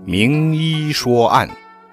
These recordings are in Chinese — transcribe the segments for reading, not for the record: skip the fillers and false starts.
名医说案。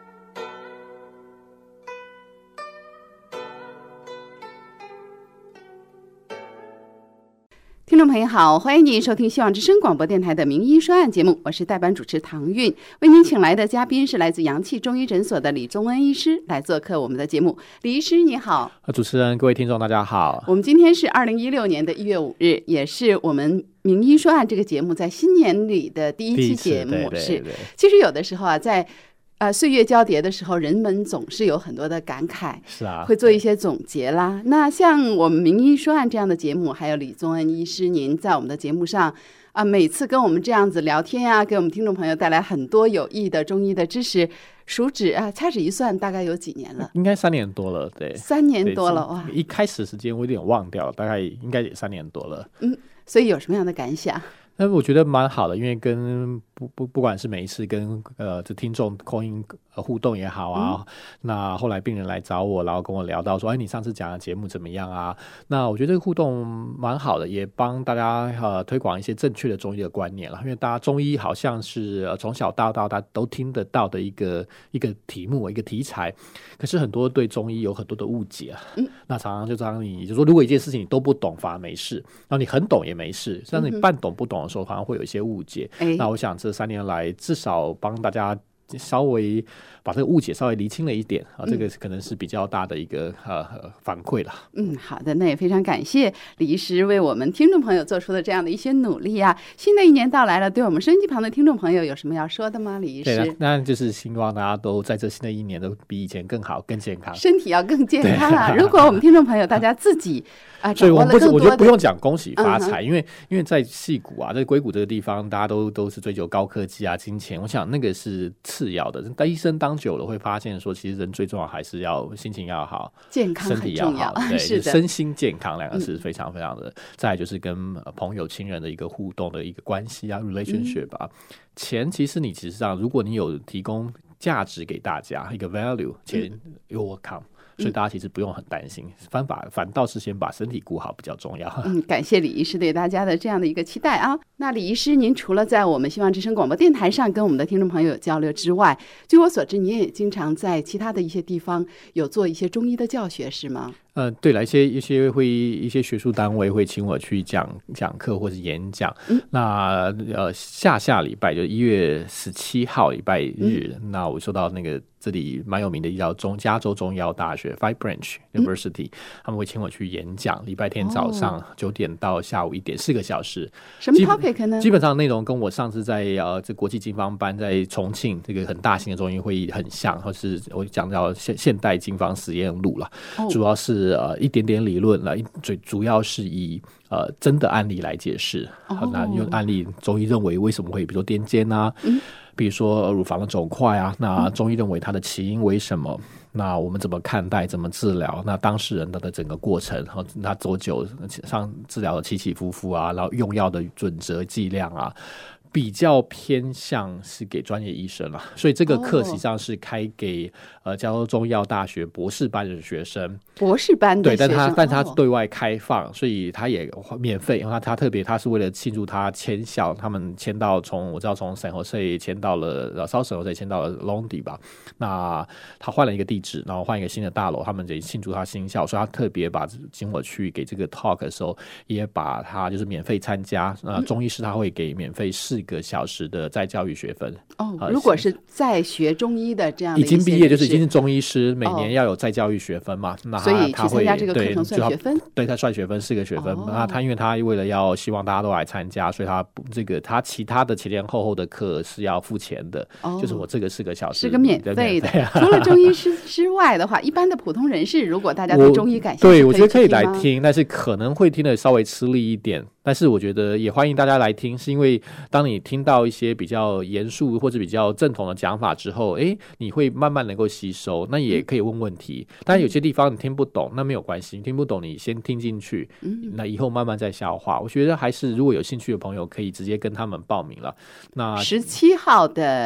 听众朋友好，欢迎您收听希望之声广播电台的名医说案节目，我是代班主持唐韵。为您请来的嘉宾是来自阳气中医诊所的李宗恩医师来做客我们的节目。李医师你好。 主持人各位听众大家好。 我们今天是2016年的1月5日，也是我们名医说案这个节目在新年里的第一期节目。 是， 其实有的时候啊，在岁月交叠的时候，人们总是有很多的感慨， 是啊， 会做一些总结啦。那像我们名医说案这样的节目，还有李宗恩医师您在我们的节目上每次跟我们这样子聊天啊，给我们听众朋友带来很多有益的中医的知识，数指掐指一算，大概有几年了？ 应该3年多了，对 ，3年多了哇！ 一开始时间我有点忘掉了，大概应该也3年多了。 所以有什么样的感想？ 但我觉得蛮好的，因为跟不管是每一次跟这听众 call in 互动也好啊，那后来病人来找我，然后跟我聊到说，哎，你上次讲的节目怎么样啊？那我觉得这个互动蛮好的，也帮大家推广一些正确的中医的观念了。因为大家中医好像是从小到大都听得到的一个题目一个题材，可是很多对中医有很多的误解啊。那常常就让你就说，如果一件事情你都不懂，反而没事；然后你很懂也没事，但是你半懂不懂的时候，反而会有一些误解。那我想这3年来至少帮大家稍微把这个误解稍微厘清了一点这个可能是比较大的一个反馈了。 好的，那也非常感谢李医师为我们听众朋友做出的这样的一些努力啊。新的一年到来了，对我们收音机旁的听众朋友有什么要说的吗？李医师？ 对，那就是希望大家都在这新的一年都比以前更好更健康， 身体要更健康啊。如果我们听众朋友大家自己所以我觉得不用讲恭喜发财，因为在矽谷在硅谷这个地方，大家都是追求高科技金钱，我想那个是次要的。但医生当久了会发现说，其实人最重要还是要心情要好， 健康身体要好，对， 是的， 身心健康两个是非常非常的。再来就是跟朋友亲人的一个互动的一个关系relationship 钱其实你其实上，如果你有提供价值给大家一个 value， 钱you will come。所以大家其实不用很担心，反倒是先把身体顾好比较重要。 感谢李医师对大家的这样的一个期待啊。那李医师，您除了在我们希望之声广播电台上跟我们的听众朋友有交流之外，据我所知，您也经常在其他的一些地方有做一些中医的教学，是吗？ 对了，一些学术单位会请我去讲课或是演讲。那下礼拜就1月17号礼拜日，那我收到那个这里蛮有名的叫加州中医药大学 Five Branch University，他们会请我去演讲，礼拜天早上9点到下午1点，4个小时。 什么 topic 呢？ 基本上内容跟我上次在这国际经方班在重庆这个很大型的中医会议很像，或是我讲到现代经方实验录了，主要是一点点理论了，最主要是以真的案例来解释。那用案例，中医认为为什么会比如说癫痫啊，比如说乳房的肿块啊，那中医认为它的起因为什么？那我们怎么看待？怎么治疗？那当事人的整个过程，他多久上治疗的起起伏伏啊，然后用药的准则剂量啊。比较偏向是给专业医生了，所以这个课实际上是开给加州中医药大学博士班的学生。 博士班的学生， 对，但他对外开放，所以他也免费。因为他特别，他是为了庆祝他迁校，他们迁到我知道从San Jose迁到了South San Jose迁到了 Long 吧。那他换了一个地址，然后换一个新的大楼，他们得庆祝他新校，所以他特别请我去给这个 talk 的时候，也把他就是免费参加。中医师他会给免费4个小时的在教育学分。 如果是在学中医的这样的已经毕业，就是已经是中医师，每年要有在教育学分嘛。那所以去参加这个课程算学分。 对，他算学分4个学分。那他因为他为了要希望大家都来参加，所以他其他的前后的课是要付钱的。就是我这个4个小时是个免费的。除了中医师之外的话，一般的普通人士，如果大家对中医感兴趣， 对，我觉得可以来听，但是可能会听得稍微吃力一点。但是我觉得也欢迎大家来听，是因为当你听到一些比较严肃或者比较正统的讲法之后，你会慢慢能够吸收，那也可以问问题。当然有些地方你听不懂，那没有关系，你听不懂你先听进去，那以后慢慢再消化。我觉得还是如果有兴趣的朋友可以直接跟他们报名了。那 17号的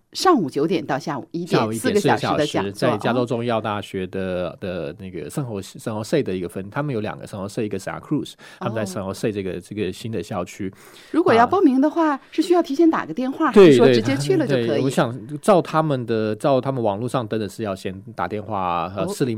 上午9点到下午1点，4个小时的讲座， 在加州中医药大学的那个圣何塞的一个分，他们有2个，圣何塞一个 Santa Cruz， 他们在圣何塞这个新的校区。 如果要报名的话，是需要提前打个电话，还是说直接去了就可以？ 我想照他们网络上登的是要先打电话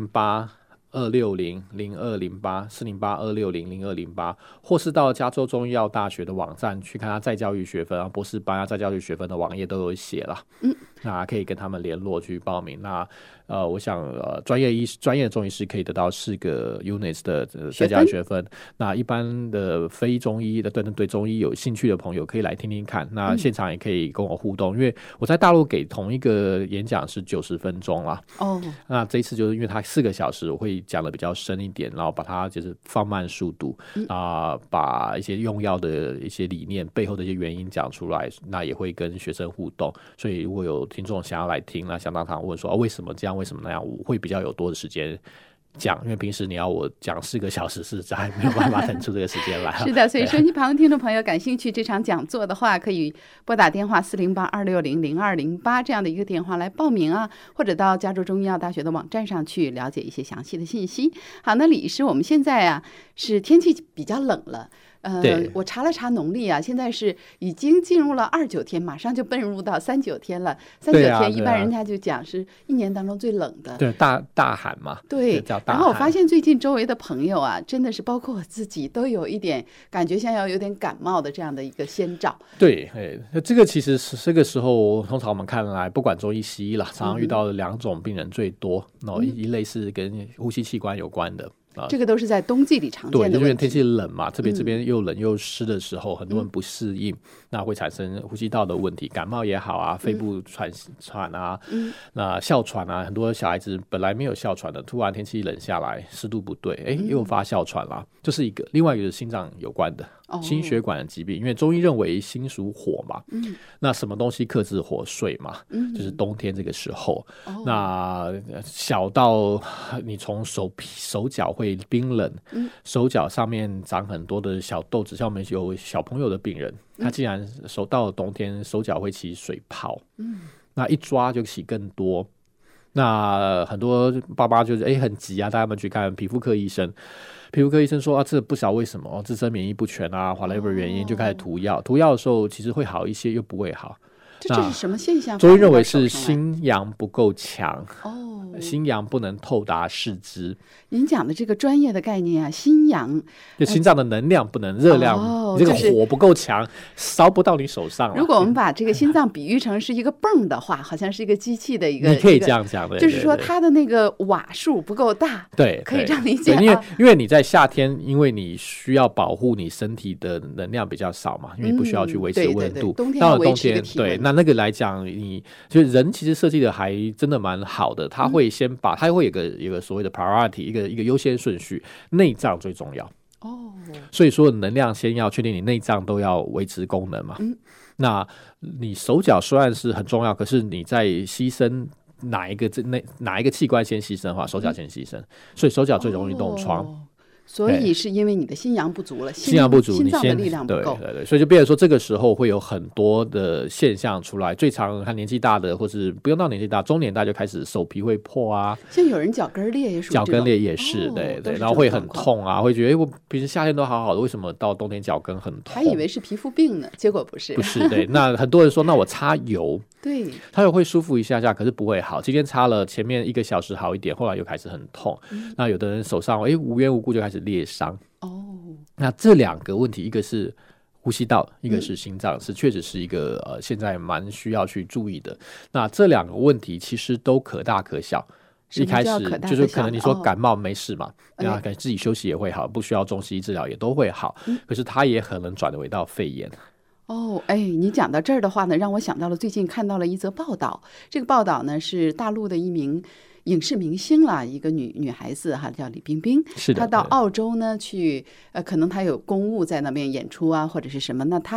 408-260-0208 或是到加州中医药大学的网站去看他再教育学分博士班再教育学分的网页都有写了。那可以跟他们联络去报名。那我想专业的中医师可以得到4个 units 的再教育学分。那一般的非中医的对中医有兴趣的朋友可以来听听看。那现场也可以跟我互动，因为我在大陆给同一个演讲是90分钟啦。那这一次就是因为它4个小时，我会讲的比较深一点，然后把它就是放慢速度把一些用药的一些理念背后的一些原因讲出来。那也会跟学生互动，所以如果有听众想要来听，那想当场问说为什么这样为什么那样，我会比较有多的时间讲，因为平时你要我讲4个小时实在没有办法腾出这个时间来。 是的，所以收音机旁的听众朋友感兴趣这场讲座的话，可以拨打电话408-260-0208这样的一个电话来报名啊，或者到加州中医药大学的网站上去了解一些详细的信息。好，那李医师，我们现在是天气比较冷了。我查了查农历现在是已经进入了29天，马上就奔入到39天了。39天一般人家就讲是一年当中最冷的。 对，大寒嘛。 对， 叫大寒。 然后我发现最近周围的朋友真的是包括我自己都有一点感觉像要有点感冒的这样的一个先兆。 对，这个其实是这个时候通常我们看来不管中医西医啦，常常遇到的2种病人最多。一类是跟呼吸器官有关的。 这个都是在冬季里常见的问题。 对，因为天气冷嘛，特别这边又冷又湿的时候，很多人不适应，那会产生呼吸道的问题，感冒也好肺部喘那哮喘很多小孩子本来没有哮喘的，突然天气冷下来，湿度不对，又发哮喘啦，这是一个。另外一个是心脏有关的。心血管的疾病，因为中医认为心属火嘛，那什么东西克制火？水嘛，就是冬天这个时候。那小到你从手脚会冰冷，手脚上面长很多的小痘子，像我们有小朋友的病人，他既然到了冬天手脚会起水泡，那一抓就起更多。那很多爸爸就是很急带他们去看皮肤科医生。皮肤科医生说这不晓得为什么自身免疫不全whatever 原因，就开始涂药。涂药的时候其实会好一些，又不会好。 这是什么现象？ 中医认为是心阳不够强。心阳不能透达四肢。 您讲的这个专业的概念心阳就心脏的能量不能热量，你这个火不够强，烧不到你手上。 如果我们把这个心脏比喻成是一个泵的话，好像是一个机器的一个， 你可以这样讲的， 就是说它的那个瓦数不够大。 对， 可以这样理解。 因为你在夏天，因为你需要保护你身体的能量比较少嘛，因为你不需要去维持温度。 到了冬天， 对，那个来讲，你就人其实设计的还真的蛮好的，他会先把它会有一个所谓的 priority， 一个优先顺序，内脏最重要。所以说能量先要确定你内脏都要维持功能嘛。那你手脚虽然是很重要，可是你在牺牲哪一个器官先牺牲的话，手脚先牺牲，所以手脚最容易冻疮。 所以是因为你的心阳不足了， 心阳不足， 心脏的力量不够。 对，所以就变成说这个时候会有很多的现象出来。最常看年纪大的，或是不用到年纪大，中年大就开始手皮会破像有人脚跟裂也属于脚跟裂也是，对，然后会很痛会觉得我平时夏天都好好的，为什么到冬天脚跟很痛？ 还以为是皮肤病呢，结果不是。 对。那很多人说，那我擦油， 对， 它又会舒服一下下，可是不会好。今天擦了前面1个小时好一点，后来又开始很痛。那有的人手上无缘无故就开始裂伤。那这2个问题，一个是呼吸道，一个是心脏，是确实是一个现在蛮需要去注意的。那这2个问题其实都可大可小。一开始就是可能你说感冒没事嘛，那可能自己休息也会好，不需要中西医治疗也都会好。可是它也可能转为到肺炎。 你讲到这儿的话呢，让我想到了最近看到了一则报道。这个报道呢是大陆的一名影视明星啦，一个女孩子叫李冰冰。 是的， 她到澳洲呢去可能她有公务在那边演出或者是什么，那她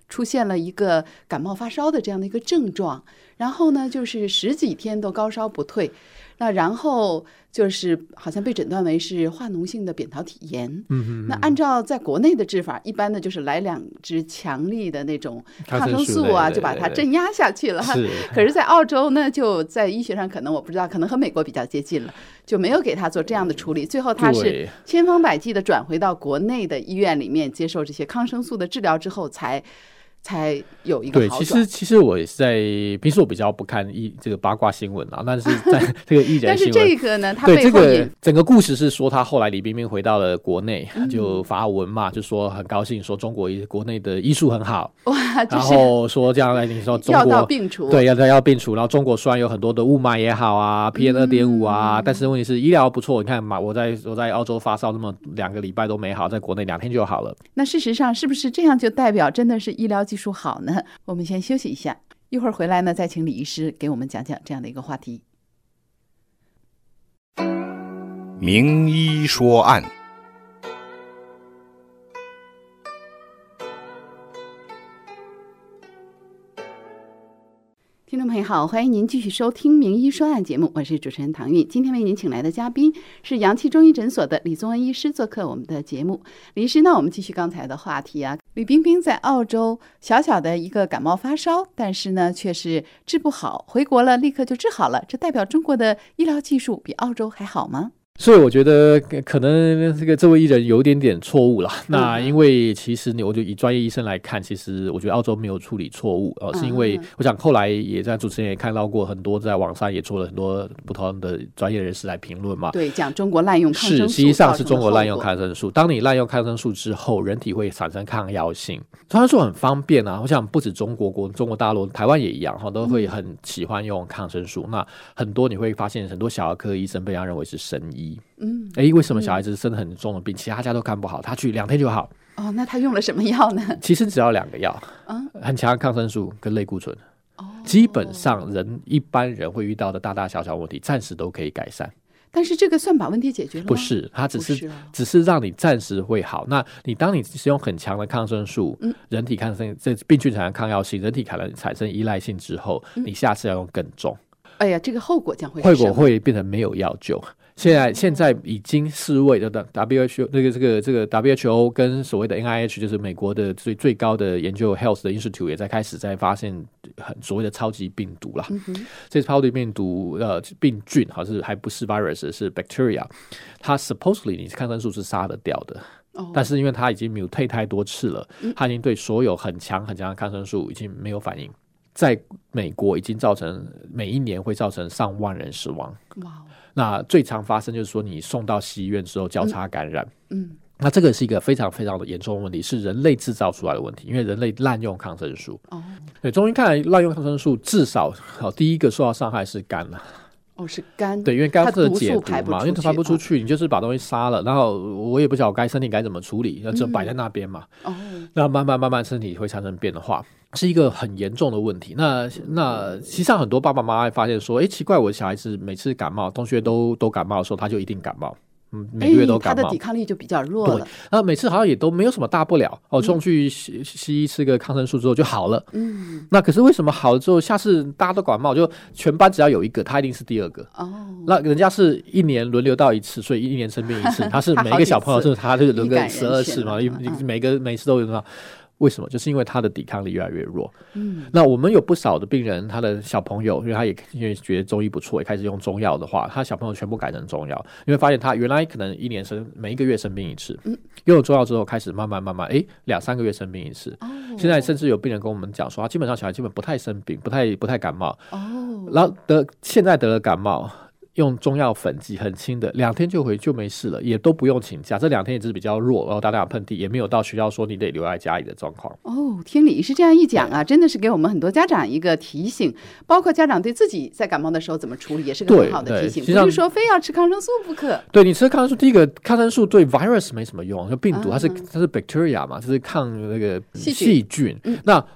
出现了一个感冒发烧的这样的一个症状，然后呢就是10几天都高烧不退，那然后就是好像被诊断为是化脓性的扁桃体炎。那按照在国内的治法，一般的就是来2支强力的那种抗生素啊，就把它镇压下去了。可是在澳洲呢，就在医学上可能我不知道，可能和美国比较接近了，就没有给他做这样的处理。最后他是千方百计的转回到国内的医院里面接受这些抗生素的治疗之后才有一个好转。 对，其实我也是在平时我比较不看这个八卦新闻啊，但是在这个艺人新闻， 但是这个呢，他对这个整个故事是说，他后来李冰冰回到了国内，就发文嘛，就说很高兴，说中国国内的医术很好， 哇， 然后说这样来你说中国药到病除， 对，要病除，然后中国虽然有很多的雾霾也好啊 ，PM2.5 啊，但是问题是医疗不错，你看嘛，我在澳洲发烧那么2个礼拜都没好，在国内2天就好了。 那事实上是不是这样就代表真的是医疗技术好呢？我们先休息一下，一会儿回来呢，再请李医师给我们讲讲这样的一个话题。 名医说案。 听众朋友好，欢迎您继续收听名医说案节目，我是主持人唐韵。今天为您请来的嘉宾是阳气中医诊所的李宗恩医师做客我们的节目。李医师呢，我们继续刚才的话题啊。李冰冰在澳洲小小的一个感冒发烧，但是呢却是治不好，回国了立刻就治好了，这代表中国的医疗技术比澳洲还好吗？ 所以我觉得可能这位艺人有点点错误啦。那因为其实我就以专业医生来看，其实我觉得澳洲没有处理错误，是因为我想后来也在主持人也看到过很多在网上也做了很多不同的专业人士来评论嘛。 对，讲中国滥用抗生素， 实际上是中国滥用抗生素。当你滥用抗生素之后，人体会产生抗药性。抗生素很方便啊，我想不止中国大陆，台湾也一样，都会很喜欢用抗生素。那很多你会发现很多小儿科医生被人家认为是神医。为什么小孩子生很重的病，其他家都看不好，他去2天就好？ 哦，那他用了什么药呢？ 其实只要2个药，很强的抗生素跟类固醇。基本上一般人会遇到的大大小小问题，暂时都可以改善。 但是这个算把问题解决了吗？ 不是，它只是让你暂时会好。那当你使用很强的抗生素，人体这病菌产生抗药性，人体可能产生依赖性之后，你下次要用更重。 哎呀，这个后果将会是什么？ 后果会变成没有药救。现在已经世卫的 WHO 这个 WHO 跟所谓的 NIH 就是美国的最高的研究 Health 的 Institute 也开始在发现所谓的超级病毒啦。这超级病毒病菌还不是 virus 是 bacteria， 它 supposedly 你抗生素是杀得掉的。但是因为它已经mutate太多次了，它已经对所有很强的抗生素已经没有反应，在美国已经造成每一年会造成上万人死亡。哇！那最常发生就是说你送到西医院之后交叉感染。那这个是一个非常非常的严重的问题，是人类制造出来的问题，因为人类滥用抗生素。对，中医看来滥用抗生素至少第一个受到伤害是肝了。 是肝。 对，因为肝是解毒嘛，因为它排不出去，你就是把东西杀了，然后我也不晓得身体该怎么处理，就摆在那边嘛。那慢慢身体会产生变化，是一个很严重的问题。那实际上很多爸爸妈妈会发现说，奇怪，我的小孩子每次感冒，同学都感冒的时候，他就一定感冒。每个月都感冒， 他的抵抗力就比较弱了。 对，每次好像也都没有什么大不了送去西医吃个抗生素之后就好了。那可是为什么好了之后，下次大家都感冒，就全班只要有一个，他一定是第2个。那人家是1年轮流到1次，所以1年生病1次，他是每一个小朋友是他就轮个12次嘛，每次都有。为什么？就是因为他的抵抗力越来越弱。那我们有不少的病人，他的小朋友，因为他也因为觉得中医不错，也开始用中药的话，他小朋友全部改成中药，因为发现他原来可能每一个月生病1次，用了中药之后开始慢慢2-3个月生病1次。现在甚至有病人跟我们讲说，他基本上小孩基本不太生病，不太感冒。然后现在得了感冒，用中药粉剂很轻的，2天就没事了，也都不用请假。这2天也只是比较弱，然后打喷嚏，也没有到需要说你得留在家里的状况。 听李医师这样一讲啊，真的是给我们很多家长一个提醒，包括家长对自己在感冒的时候怎么处理，也是个很好的提醒。不是说非要吃抗生素不可。 对，你吃抗生素，第一个抗生素对 virus 没什么用，就病毒它是 bacteria 嘛，就是抗那个细菌。那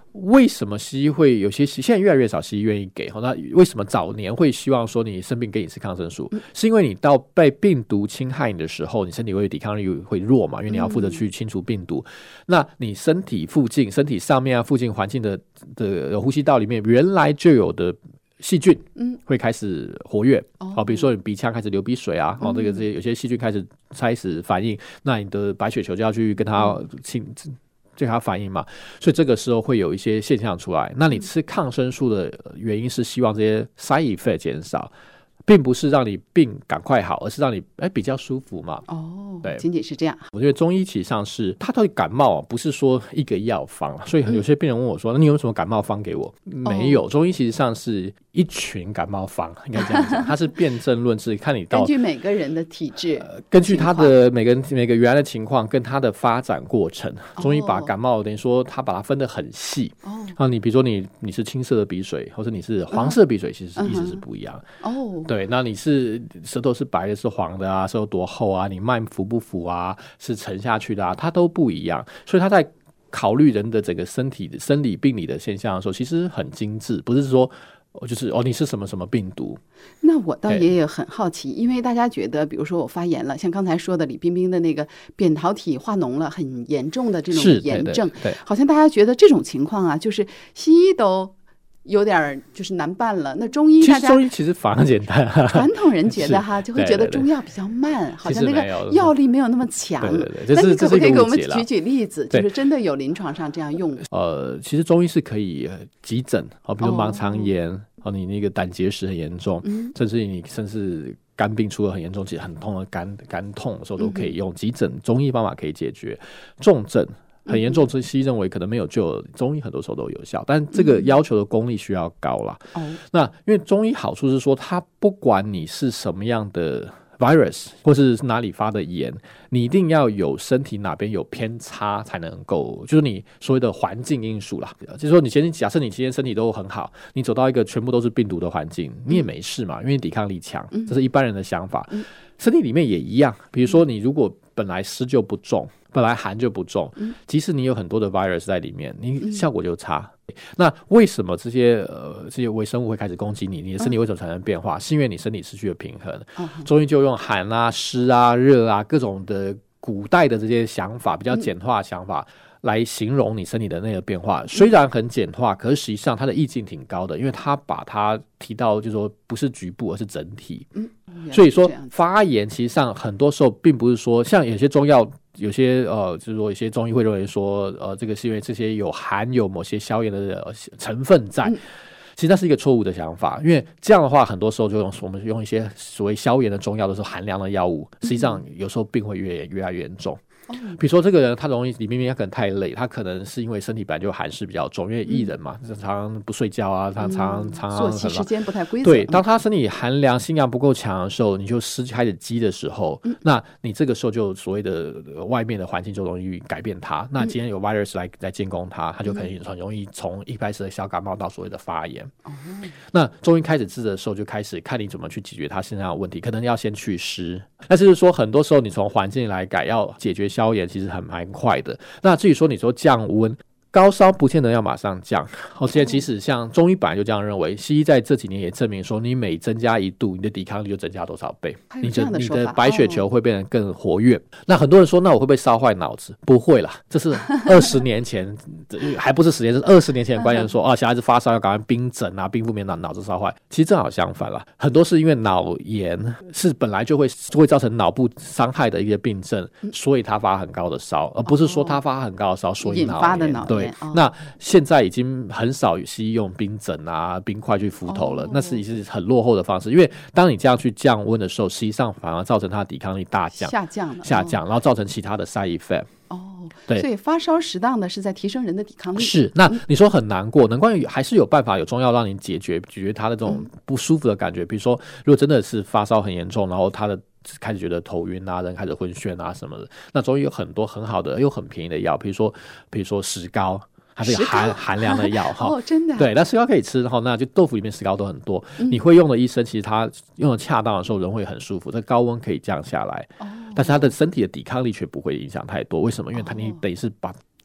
为什么西医会有些现在越来越少西医愿意给？那为什么早年会希望说你生病给你吃抗生素？是因为你到被病毒侵害你的时候，你身体会抵抗力会弱嘛？因为你要负责去清除病毒。那你身体附近、身体上面附近环境的呼吸道里面原来就有的细菌会开始活跃，比如说你鼻腔开始流鼻水啊，这些有些细菌开始反应，那你的白血球就要去跟它对它反应嘛，所以这个时候会有一些现象出来。那你吃抗生素的原因是希望这些 side effect 减少，并不是让你病赶快好，而是让你比较舒服嘛。 对，仅仅是这样。 我觉得中医其实上是它到底感冒不是说一个药方，所以有些病人问我说，那你有什么感冒方给我？没有，中医其实上是一群感冒方，应该这样讲，它是辨证论治，看你到根据每个人的体质， 根据他的每个原来的情况跟他的发展过程，中医把感冒等于说他把它分得很细。你比如说你是青色的鼻水，或者你是黄色鼻水，其实意思是不一样。对，那你是舌头是白的，是黄的啊，舌头多厚啊，你脉浮不浮啊，是沉下去的啊，它都不一样。所以他在考虑人的整个身体的生理病理的现象的时候，其实很精致，不是说就是你是什么什么病毒。 那我倒也很好奇，因为大家觉得比如说我发炎了，像刚才说的李冰冰的那个扁桃体化脓了，很严重的这种炎症， 对， 好像大家觉得这种情况啊，就是西医都有点就是难办了。那中医， 其实中医其实反而简单。 传统人觉得就会觉得中药比较慢，好像那个药力没有那么强。那你可不可以给我们举例子，就是真的有临床上这样用？ 其实中医是可以急诊，比如盲肠炎，你那个胆结石很严重，甚至肝病出了很严重，其实很痛的肝痛的时候都可以用急诊中医方法可以解决。重症很严重，西医认为可能没有救，中医很多时候都有效，但这个要求的功力需要高啦。那因为中医好处是说，它不管你是什么样的 virus 或是哪里发的炎，你一定要有身体哪边有偏差才能够，就是你所谓的环境因素啦。就是说假设你今天身体都很好，你走到一个全部都是病毒的环境，你也没事嘛，因为抵抗力强，这是一般人的想法。身体里面也一样，比如说你如果本来湿就不重，本来寒就不重，即使你有很多的 virus 在里面，你效果就差。那为什么这些微生物会开始攻击你？你的身体为什么产生变化？是因为你身体失去了平衡。中医就用寒啊、湿啊、热啊各种的古代的这些想法，比较简化的想法来形容你身体的那个变化。虽然很简化，可是实际上它的意境挺高的，因为它把它提到就是说不是局部而是整体。所以说发炎其实上很多时候并不是说像有些中药，有些就是说有些中医会认为说这个是因为这些含有某些消炎的成分在。其实那是一个错误的想法，因为这样的话很多时候就我们用一些所谓消炎的中药的时候寒凉的药物，实际上有时候病会越来越严重。比如说这个人他容易李冰冰他可能太累，他可能是因为身体本来就寒湿比较重，因为艺人嘛，常常不睡觉啊，常常作息时间不太规则。 对，当他身体寒凉心阳不够强的时候，你就湿开始积的时候，那你这个时候就所谓的外面的环境就容易改变它。那今天有 virus 来进攻它，它就可能很容易从一开始的小感冒到所谓的发炎。那中医开始治的时候就开始看你怎么去解决它身上的问题，可能要先去湿。但是说很多时候你从环境来改，要解决消炎其实蛮快的。那至于说你说降温，高烧不见得要马上降，而且即使像中医本来就这样认为，西医在这几年也证明说，你每增加1度，你的抵抗力就增加多少倍，你的白血球会变得更活跃。那很多人说，那我会不会烧坏脑子？不会啦，这是20年前还不是10年，是20年前的观念说小孩子发烧要赶快冰枕啊，冰敷免脑子烧坏。其实正好相反啦，很多是因为脑炎是本来就会造成脑部伤害的一个病症，所以他发很高的烧，而不是说他发很高的烧所以脑炎引发的脑炎。对，那现在已经很少有西医用冰枕啊、冰块去敷头了，那是很落后的方式。因为当你这样去降温的时候，实际上反而造成它的抵抗力下降，然后造成其他的 side effect。对， 所以发烧适当的是在提升人的抵抗力。 是，那你说很难过，难怪还是有办法，有中药让你解决他的这种不舒服的感觉。比如说，如果真的是发烧很严重，然后他的开始觉得头晕啊，人开始昏眩啊什么的，那中医有很多很好的又很便宜的药，比如说石膏。它是寒凉的药真的对，那石膏可以吃，然后那就豆腐里面石膏都很多。你会用的医生，其实他用的恰当的时候，人会很舒服，这高温可以降下来，但是他的身体的抵抗力却不会影响太多。为什么？因为你等于是把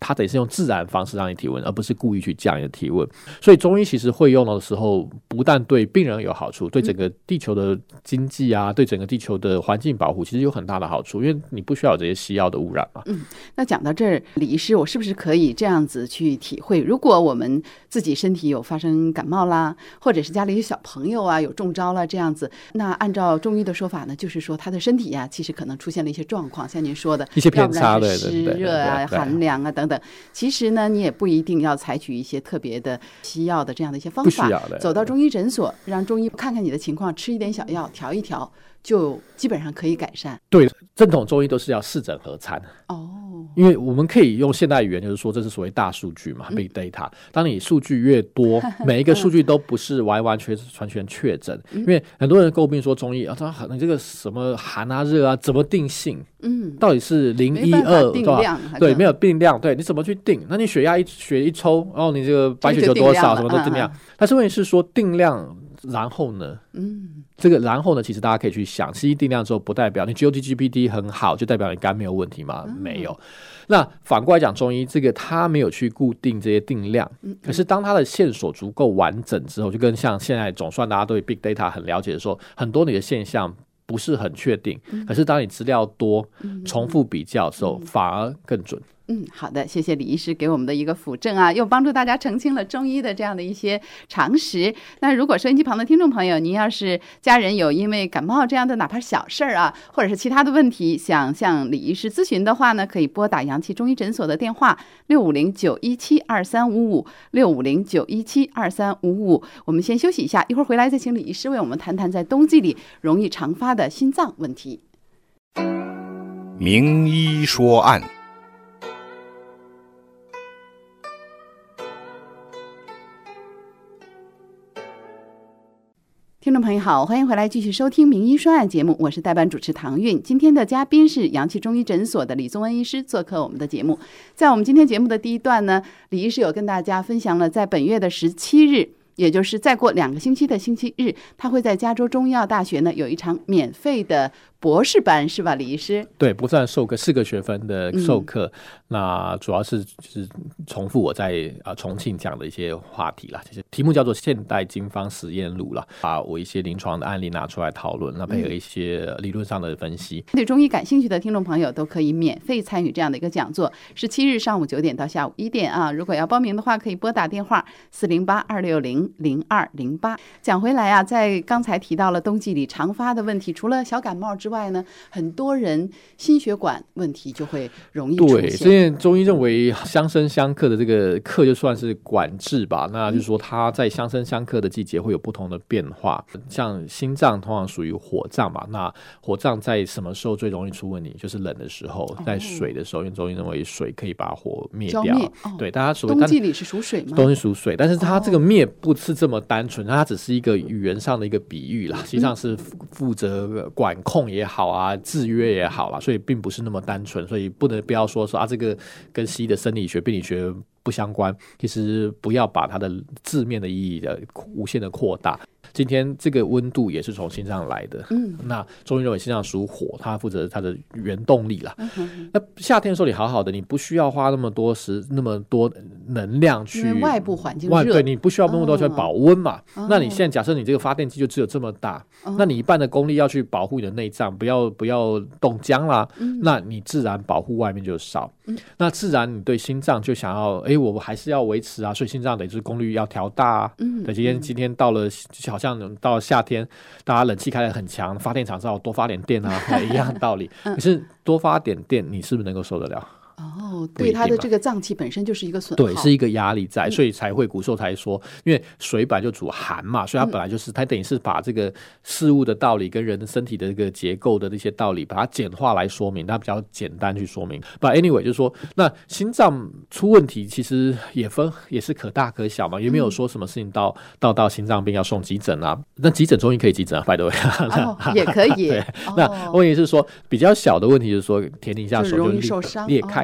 它得是用自然方式让你体温，而不是故意去降你的体温。所以中医其实会用的时候，不但对病人有好处，对整个地球的经济啊，对整个地球的环境保护，其实有很大的好处，因为你不需要有这些西药的污染嘛。 那讲到这儿，李医师，我是不是可以这样子去体会？如果我们自己身体有发生感冒啦，或者是家里有小朋友啊有中招了这样子，那按照中医的说法呢，就是说他的身体呀，其实可能出现了一些状况，像您说的一些偏差的湿热啊、寒凉啊等等。其实呢，你也不一定要采取一些特别的西药的这样的一些方法，走到中医诊所，让中医看看你的情况，吃一点小药调一调，就基本上可以改善。 对，正统中医都是要适诊合参因为我们可以用现代语言就是说这是所谓大数据嘛，big data。当你数据越多，每一个数据都不是完全确诊。因为很多人诟病说中医你这个什么寒啊热啊怎么定性？到底是0、1、2定量？对，没有定量，对，你怎么去定？那你血一抽，然后你这个白血球多少什么都定量。但是问题是说定量，然后呢？这个然后呢，其实大家可以去想，西医定量之后不代表你 GOT、GPT 很好，就代表你肝没有问题吗？没有。那反过来讲，中医这个他没有去固定这些定量，可是当他的线索足够完整之后，就跟像现在总算大家对 Big Data 很了解的时候，很多你的现象不是很确定，可是当你资料多，重复比较的时候，反而更准。 好的，谢谢李医师给我们的一个辅证啊，又帮助大家澄清了中医的这样的一些常识。那如果收音机旁的听众朋友，您要是家人有因为感冒这样的哪怕小事啊，或者是其他的问题想向李医师咨询的话呢，可以拨打阳气中医诊所的电话650-917-2355 650-917-2355。我们先休息一下，一会儿回来再请李医师为我们谈谈在冬季里容易常发的心脏问题。 名医说案。 听众朋友好，欢迎回来继续收听名医说案节目，我是代班主持唐韵。今天的嘉宾是阳气中医诊所的李宗恩医师做客我们的节目。在我们今天节目的第一段呢，李医师有跟大家分享了在本月的17日，也就是再过2个星期的星期日，他会在加州中医药大学呢有一场免费的博士班，是吧，李医师？ 对，不算授课，4个学分的授课。那主要是就是重复我在重庆讲的一些话题啦，其实题目叫做现代经方实验录啦，把我一些临床的案例拿出来讨论，那配合一些理论上的分析。 对中医感兴趣的听众朋友都可以免费参与这样的一个讲座，17日上午9点到下午1点啊。如果要报名的话，可以拨打电话408-260-0208。讲回来啊，在刚才提到了冬季里常发的问题，除了小感冒之外呢，很多人心血管问题就会容易出现。 对，所以中医认为相生相克的这个克就算是管制吧，那就是说它在相生相克的季节会有不同的变化。像心脏通常属于火脏嘛，那火脏在什么时候最容易出问题？就是冷的时候，在水的时候，因为中医认为水可以把火灭掉。对，大家所谓冬季里是属水吗？ 冬季属水，但是它这个灭不是这么单纯，它只是一个语言上的一个比喻啦，实际上是负责管控也好啊，制约也好啦，所以并不是那么单纯，所以不要说这个跟西医的生理学、病理学不相关，其实不要把它的字面的意义的无限的扩大。今天这个温度也是从心脏来的，那中医认为心脏属火，它负责它的原动力啦。那夏天的时候你好好的，你不需要花那么多能量去， 因为外部环境热， 对，你不需要那么多去保温嘛。那你现在假设你这个发电机就只有这么大，那你一半的功力要去保护你的内脏，不要冻僵啦，那你自然保护外面就少。那自然你对心脏就想要，我还是要维持啊，所以心脏等于是功率要调大啊。对，今天到了，好像到了夏天，大家冷气开得很强，发电厂是要多发点电啊，一样的道理。可是多发点电，你是不是能够受得了？ 对它的这个脏器本身就是一个损耗， 对，是一个压力在，所以才会古时候才说，因为水本来就主寒嘛，所以它本来就是它等于是把这个事物的道理跟人的身体的这个结构的这些道理，把它简化来说明，它比较简单去说明。But anyway， 就是说，那心脏出问题其实也是可大可小嘛，也没有说什么事情到心脏病要送急诊啊。那急诊中医可以急诊啊 ，by the way， 也可以。 对，那问题是说比较小的问题就是说，填一下手就容易受伤， 裂开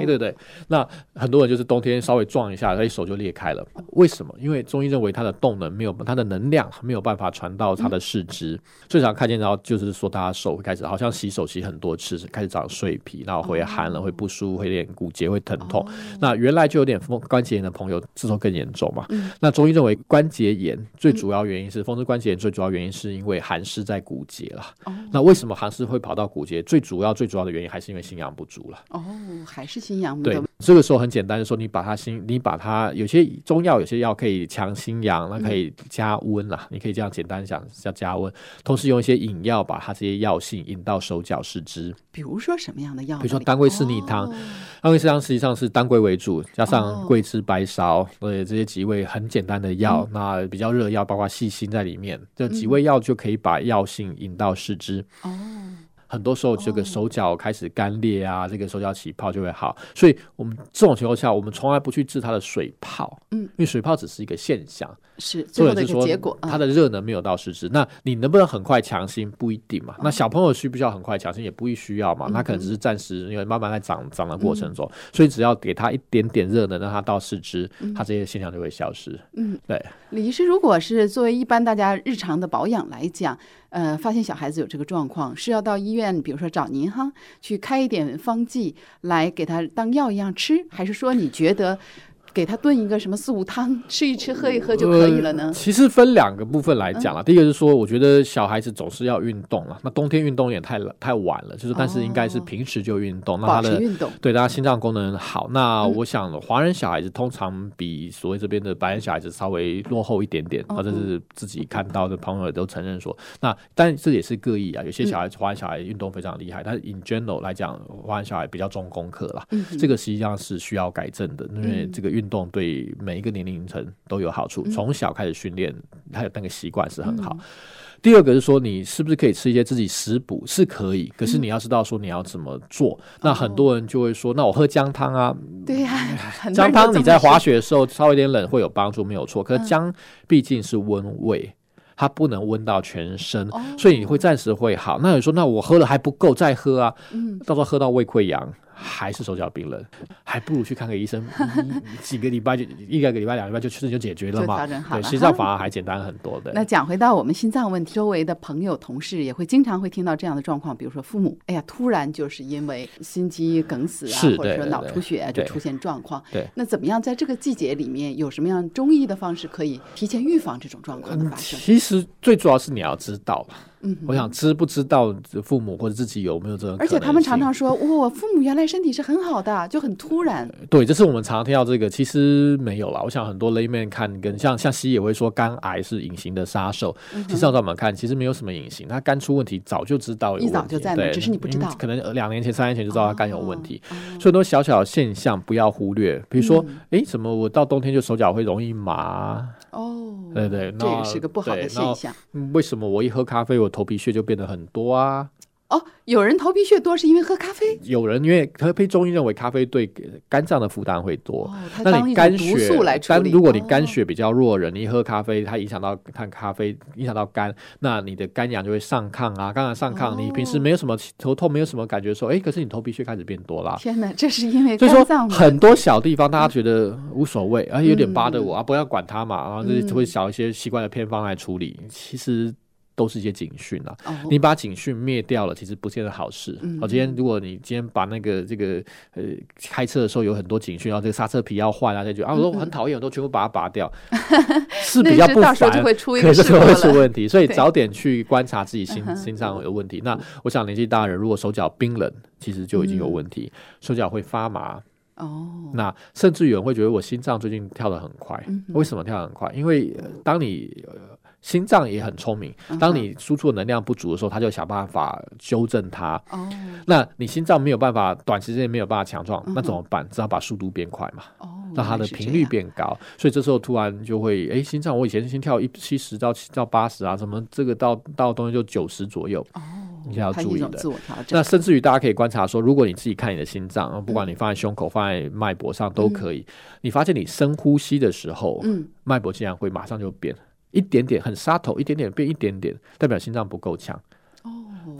开，对不对？那很多人就是冬天稍微撞一下，手就裂开了。为什么？因为中医认为它的动能没有，它的能量没有办法传到它的四肢。最常看见到就是说，大家手会开始好像洗手洗很多次，开始长碎皮，然后会寒了，会不舒服，会练骨节会疼痛。那原来就有点关节炎的朋友，这时候更严重嘛。那中医认为关节炎最主要原因是风湿关节炎，最主要原因是因为寒湿在骨节了。那为什么寒湿会跑到骨节？最主要的原因还是因为心阳不足了。 还是心阳不足。 对，这个时候很简单的说，你把它有些中药有些药可以强心阳，那可以加温啦。你可以这样简单想，叫加温，同时用一些引药把它这些药性引到手脚四肢。 比如说什么样的药？ 比如说当归四逆汤，当归四汤实际上是当归为主，加上桂枝、白芍，这些几味很简单的药，那比较热药包括细辛在里面，这几味药就可以把药性引到四肢。很多时候这个手脚开始干裂啊，这个手脚起泡就会好。所以我们这种情况下，我们从来不去治它的水泡，因为水泡只是一个现象， 是最后的一个结果。 它的热能没有到四肢，那你能不能很快强心不一定嘛。那小朋友需不需要很快强心也不需要嘛，他可能只是暂时因为慢慢在长的过程中，所以只要给他一点点热能，让他到四肢，他这些现象就会消失。对。 李医师，如果是作为一般大家日常的保养来讲，发现小孩子有这个状况，是要到医院，比如说找您去开一点方剂来给他当药一样吃，还是说你觉得给他炖一个什么四物汤，吃一吃喝一喝就可以了呢？ 其实分两个部分来讲了。第一个是说，我觉得小孩子总是要运动了，那冬天运动也太晚了，就是但是应该是平时就运动，那他的保持运动， 对他心脏功能好。那我想华人小孩子通常比所谓这边的白人小孩子稍微落后一点点，这是自己看到的朋友都承认说。那但这也是各异啊，有些华人小孩运动非常厉害，但是 in general 来讲，华人小孩比较重功课啦，这个实际上是需要改正的，因为这个运动对每一个年龄层都有好处，从小开始训练，还有那个习惯是很好。第二个是说，你是不是可以吃一些自己食补？是可以，可是你要知道说你要怎么做。那很多人就会说，那我喝姜汤啊。 对呀， 姜汤你在滑雪的时候稍微有点冷会有帮助，没有错。可是姜毕竟是温胃，它不能温到全身，所以你会暂时会好。那你说，那我喝了还不够，再喝啊，到时候喝到胃溃疡。还是手脚冰冷，还不如去看个医生，几个礼拜就一个礼拜、2个礼拜就解决了嘛。 就调整好了， 对，实际上反而还简单很多的。 那讲回到我们心脏问题，周围的朋友、同事也会经常会听到这样的状况，比如说父母，哎呀，突然就是因为心肌梗死啊，或者说脑出血啊，就出现状况。 对， 那怎么样在这个季节里面有什么样中医的方式可以提前预防这种状况的发生？ 其实最主要是你要知道。我想知不知道父母或者自己有没有这个可能性， 而且他们常常说，我父母原来身体是很好的，就很突然。 对，这是我们常常听到这个，其实没有啦。我想很多 layman 看跟像西医也会说肝癌是隐形的杀手，其实照我们看，其实没有什么隐形，他肝出问题早就知道有问题， 一早就在那，只是你不知道， 可能2年前、3年前就知道他肝有问题，所以很多小小的现象不要忽略，比如说，怎么我到冬天就手脚会容易麻？对对， 这也是个不好的现象。 为什么我一喝咖啡，我头皮屑就变得很多啊？ 有人头皮屑多是因为喝咖啡， 有人因为中医认为咖啡对肝脏的负担会多， 那你肝血但如果你肝血比较弱的人，你一喝咖啡，它影响到咖啡影响到肝，那你的肝阳就会上亢啊，肝阳上亢，你平时没有什么头痛，没有什么感觉说，可是你头皮屑开始变多啦。 天哪，这是因为肝脏。 所以说很多小地方大家觉得无所谓，有点bother我不要管它嘛，然后就会找一些奇怪的偏方来处理，其实都是一些警讯啊，你把警讯灭掉了，其实不见得好事。如果你今天把那个开车的时候有很多警讯，然后这个刹车皮要换啊，就觉得我说很讨厌，我都全部把它拔掉，是比较不烦， 可是就会出问题。所以早点去观察自己心脏有问题。那我想年纪大的人，如果手脚冰冷，其实就已经有问题，手脚会发麻。那甚至有人会觉得我心脏最近跳得很快，为什么跳得很快？因为当你心脏也很聪明，当你输出的能量不足的时候，它就想办法纠正它。那你心脏没有办法短时间没有办法强壮，那怎么办？只好把速度变快嘛，让它的频率变高。所以这时候突然就会，心脏我以前心跳70到80啊，什么这个到东西就90左右。你要注意的。那甚至于大家可以观察说，如果你自己看你的心脏，不管你放在胸口、放在脉搏上都可以，你发现你深呼吸的时候，脉搏竟然会马上就变。一点点很沙头，一点点变一点点，代表心脏不够强。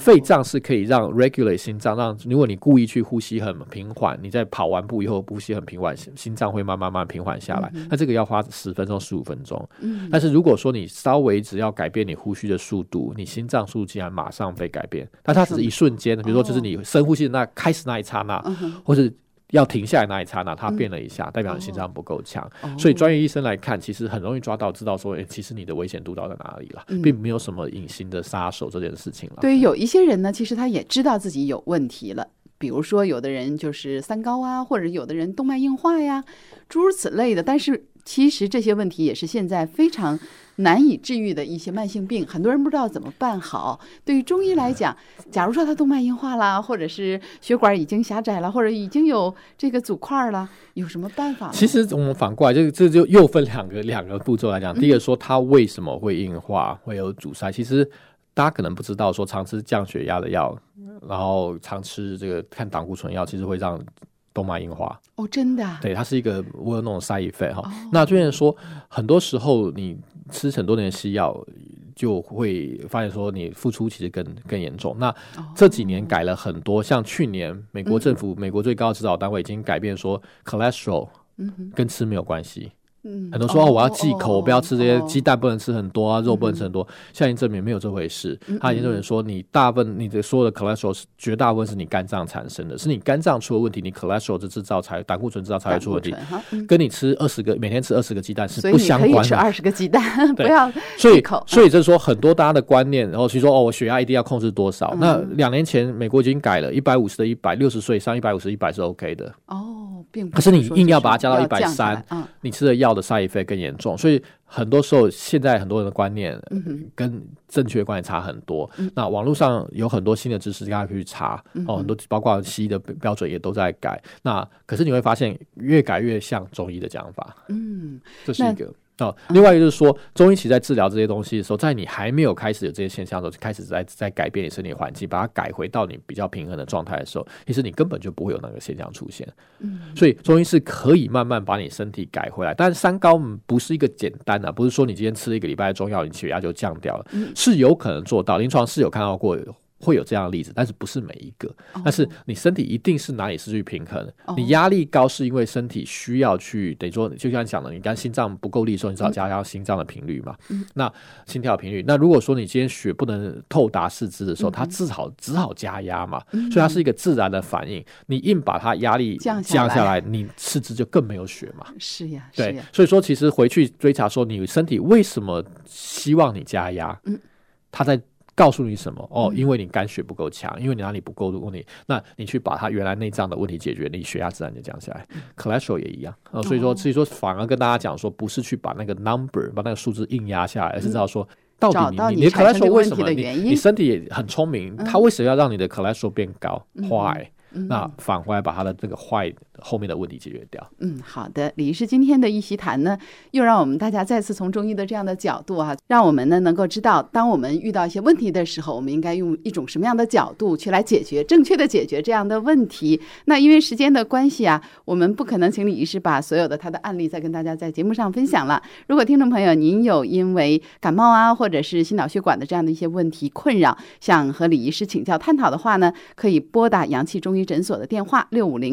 肺脏是可以让 regulate 心脏，让如果你故意去呼吸很平缓，你在跑完步以后呼吸很平缓，心脏会慢慢平缓下来，那这个要花10分钟15分钟。但是如果说你稍微只要改变你呼吸的速度，你心脏速度竟然马上被改变，但它只是一瞬间，比如说就是你深呼吸的开始那一刹那，或是要停下来那一刹那，它变了一下，代表你心脏不够强。所以专业医生来看，其实很容易抓到，知道说，其实你的危险度到在哪里了，并没有什么隐形的杀手这件事情了。 对于有一些人呢，其实他也知道自己有问题了。比如说有的人就是三高啊，或者有的人动脉硬化呀，诸如此类的。但是其实这些问题也是现在非常难以治愈的一些慢性病，很多人不知道怎么办好。对于中医来讲，假如说他动脉硬化啦，或者是血管已经狭窄了，或者已经有这个阻块了，有什么办法吗？ 其实我们反过来这就又分两个步骤来讲。第一个说他为什么会硬化，会有阻塞，其实大家可能不知道，说常吃降血压的药，然后常吃这个看胆固醇药，其实会让动脉硬化。 哦，真的啊？ 对，它是一个我有那种 side effect 哈。那就变成说，很多时候你吃很多年的西药，就会发现说你付出其实更严重。那这几年改了很多，像去年美国政府、美国最高的指导单位已经改变说 cholesterol 跟吃没有关系。很多说我要忌口，我不要吃这些鸡蛋不能吃很多啊，肉不能吃很多。现在已经证明没有这回事。他研究人说，你大部分你的所有的 cholesterol 绝大部分是你肝脏产生的，是你肝脏出了问题，你 cholesterol 的制造胆固醇制造才会出问题，跟你吃每天吃20个鸡蛋是不相关的。 所以你可以吃20个鸡蛋，不要忌口。 所以就是说，很多大家的观念，然后去说我血压一定要控制多少。那2年前美国已经改了，150的100，60岁以上150是 OK 的。 并不可是你硬要把它加到130，你吃的药的 side effect 更严重，所以很多时候现在很多人的观念跟正确的观念差很多。那网络上有很多新的知识，大家可以去查很多包括西医的标准也都在改。那可是你会发现越改越像中医的讲法。这是一个。另外一个就是说，中医其实在治疗这些东西的时候，在你还没有开始有这些现象的时候，就开始在改变你身体环境，把它改回到你比较平衡的状态的时候，其实你根本就不会有那个现象出现。所以中医是可以慢慢把你身体改回来，但是三高不是一个简单的，不是说你今天吃了1个礼拜的中药，你血压就降掉了，是有可能做到，临床是有看到过会有这样的例子，但是不是每一个。但是你身体一定是哪里失去平衡，你压力高是因为身体需要去，等于说就像讲的，你刚心脏不够力的时候，你只好加强心脏的频率嘛，那心跳频率。那如果说你今天血不能透达四肢的时候，它只好加压嘛，所以它是一个自然的反应。你硬把它压力降下来，你四肢就更没有血嘛。 是呀， 对，所以说其实回去追查说你身体为什么希望你加压，它在告诉你什么？因为你肝血不够强，因为你哪里不够问题，那你去把它原来内脏的问题解决，你血压自然就降下来。cholesterol 也一样，所以说反而跟大家讲说，不是去把那个 number 把那个数字硬压下来，而是知道说到底你的 cholesterol 为什么你身体也很聪明，它为什么要让你的 cholesterol 变高？Why？那反过来把它的这个坏后面的问题解决掉。 好的，李医师今天的一席谈呢，又让我们大家再次从中医的这样的角度让我们呢能够知道，当我们遇到一些问题的时候，我们应该用一种什么样的角度去来解决，正确的解决这样的问题。那因为时间的关系我们不可能请李医师把所有的他的案例再跟大家在节目上分享了。如果听众朋友您有因为感冒或者是心脑血管的这样的一些问题困扰，想和李医师请教探讨的话呢，可以拨打阳气中医诊所的电话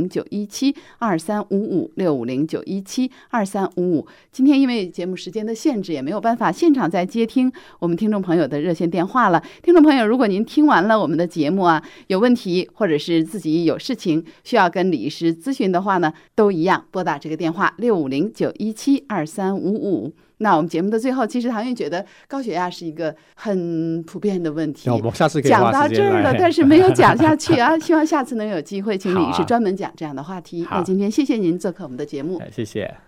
650-917-2355，650-917-2355。今天因为节目时间的限制，也没有办法现场再接听我们听众朋友的热线电话了。听众朋友，如果您听完了我们的节目有问题，或者是自己有事情需要跟李医师咨询的话呢，都一样拨打这个电话650-917-2355。那我们节目的最后，其实唐韵觉得高血压是一个很普遍的问题， 我们下次可以讲到这儿了，但是没有讲下去希望下次能有机会请李医师专门讲这样的话题。那今天谢谢您做客我们的节目， 谢谢。